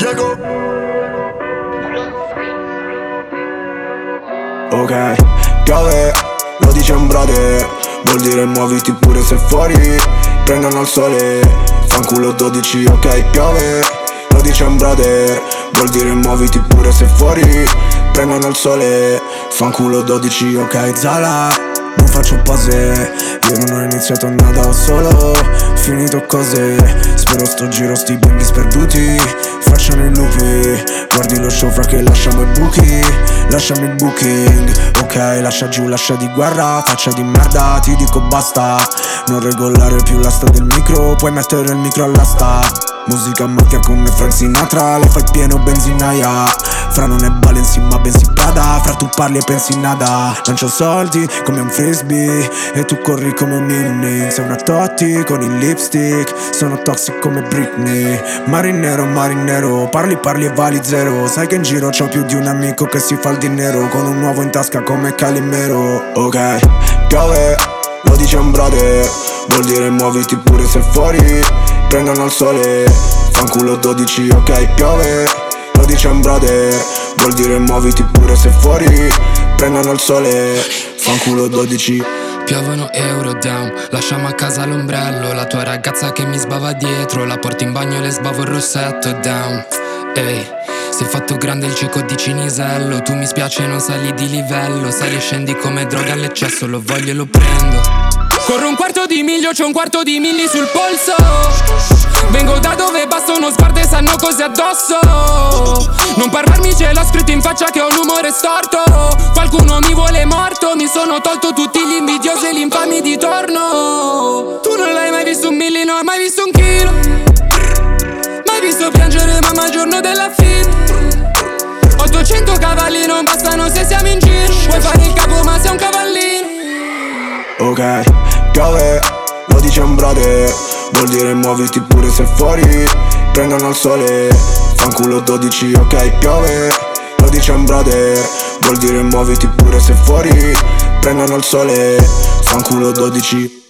Diego. Ok, piove, lo dice un brother, vuol dire muoviti pure se fuori prendono il sole, fanculo 12, ok, piove, lo dice un brother, vuol dire muoviti pure se fuori prendono il sole, fanculo 12, ok, Zala. Non faccio pose, io non ho iniziato nada, ho solo finito cose. Spero sto giro sti bimbi sperduti facciano i lupi. Guardi lo show fra che lasciamo i buchi, lasciami il booking. Ok, lascia giù, lascia di guerra, faccia di merda, ti dico basta. Non regolare più l'asta del micro, puoi mettere il micro all'asta. Musica macchia come Frank Sinatra, le fai pieno benzinaia. Fra non è Balenci ma bensì Prada, fra tu parli e pensi nada. Lancio soldi come un frisbee e tu corri come un Minnie. Sei una Totti con il lipstick, sono toxic come Britney. Marinero, parli e vali zero. Sai che in giro c'ho più di un amico che si fa il dinero, con un uovo in tasca come Calimero. Ok, piove, lo dice un brother, vuol dire muoviti pure se fuori prendono il sole, fanculo 12, ok, piove, lo dice un brother, vuol dire muoviti pure se fuori prendono il sole, fanculo 12. Piovono euro down, lasciamo a casa l'ombrello. La tua ragazza che mi sbava dietro, la porto in bagno e le sbavo il rossetto down. Ehi, sei fatto grande il cieco di Cinisello. Tu mi spiace non sali di livello, sali e scendi come droga all'eccesso, lo voglio e lo prendo. Corro un quarto di miglio, c'ho un quarto di milli sul polso. Vengo da dove basta uno sguardo e sanno cose addosso. Non parlarmi, ce l'ho scritto in faccia che ho l'umore storto. Qualcuno mi vuole morto, mi sono tolto tutti gli invidiosi e gli infami di torno. Tu non l'hai mai visto un milli, non hai mai visto un chilo. Mai visto piangere mamma al giorno della fine. 800 cavalli non bastano se siamo in giro. Vuoi fare il capo ma sei un cavallino. Ok, piove, lo dice un brother, vuol dire muoviti pure se fuori prendono il sole, fanculo 12, ok, piove, lo dice un brother, vuol dire muoviti pure se fuori prendono il sole, fanculo 12.